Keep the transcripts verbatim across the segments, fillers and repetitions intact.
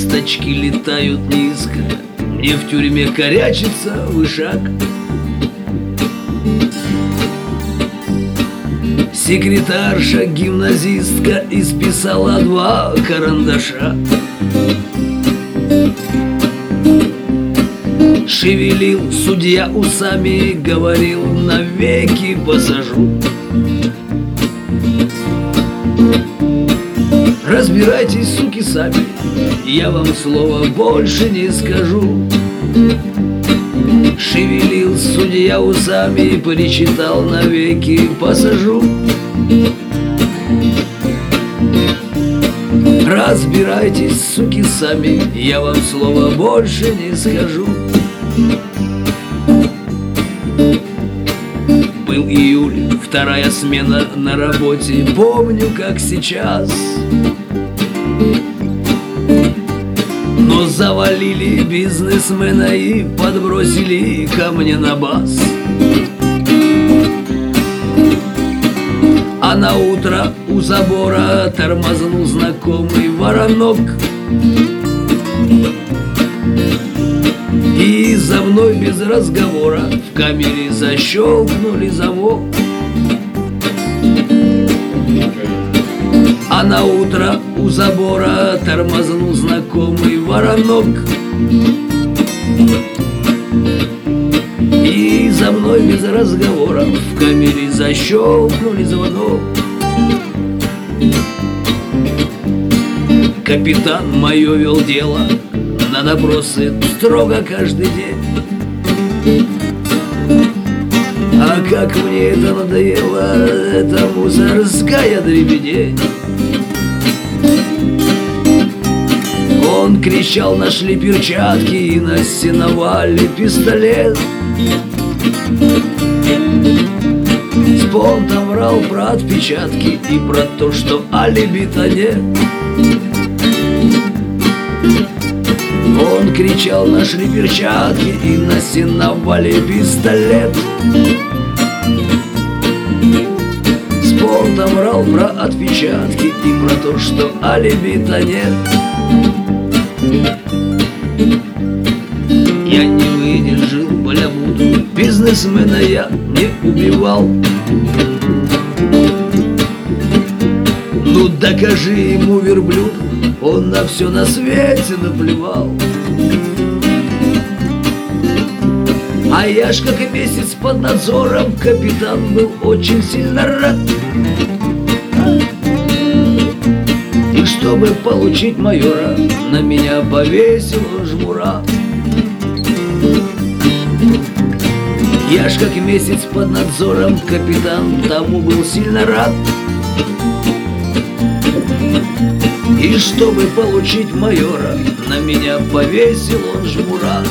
Ласточки летают низко, мне в тюрьме корячится вышаг. Секретарша, гимназистка, исписала два карандаша. Шевелил судья усами, говорил: навеки посажу. Разбирайтесь, суки, сами, я вам слова больше не скажу. Шевелил судья усами, причитал: навеки посажу. Разбирайтесь, суки, сами, я вам слова больше не скажу. Был июль, вторая смена на работе, помню как сейчас. Но завалили бизнесмена и подбросили ко мне на бас. А на утро у забора тормознул знакомый воронок. И за мной без разговора в камере защелкнули замок. А на утро у забора тормознул знакомый воронок. И за мной без разговора в камере защелкнули звонок. Капитан мое вел дело, на допросы строго каждый день. А как мне это надоело, это мусорская дребедень. Он кричал: нашли перчатки и на сеновале пистолет. Спонтом врал про отпечатки и про то, что алиби-то нет. Он кричал: нашли перчатки и на сеновале пистолет. Спонтом врал про отпечатки и про то, что алиби-то нет. Я не выдержал балямуту, бизнесмена я не убивал. Ну докажи ему, верблюд, он на все на свете наплевал. А я ж как и месяц под надзором, капитан был очень сильно рад. И чтобы получить майора, на меня повесил он жмура. Я ж как и месяц под надзором, капитан тому был сильно рад. И чтобы получить майора, на меня повесил он жмура.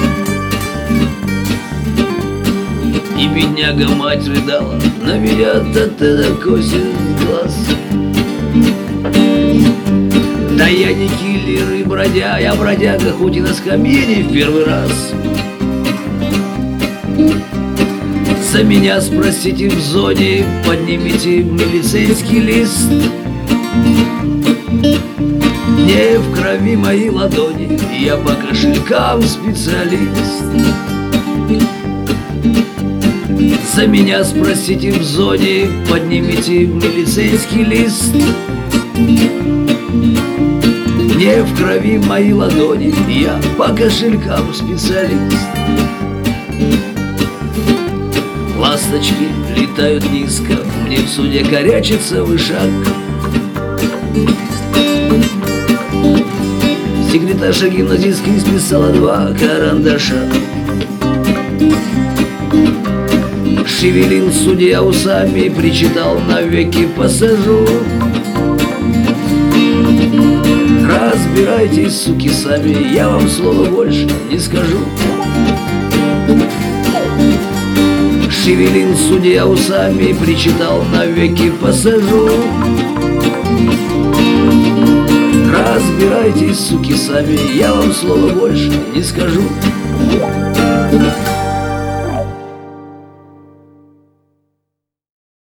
И бедняга мать рыдала, на меня-то ты косит глаз. Да я не киллер и бродяга, я бродяга, хоть и на скамье не в первый раз. За меня спросите в зоне, поднимите милицейский лист. Не в крови мои ладони, я по кошелькам специалист. За меня спросите в зоне, поднимите милицейский лист. Не в крови мои ладони, я по кошелькам специалист. Ласточки летают низко, мне в суде корячится вышаг. Секретарша гимназистки исписала два карандаша. Шевелил судья усами, причитал: навеки посажу. Разбирайтесь, суки, сами, я вам слова больше не скажу. Шевелил судья усами, причитал: навеки посажу. Разбирайтесь, суки, сами, я вам слова больше не скажу.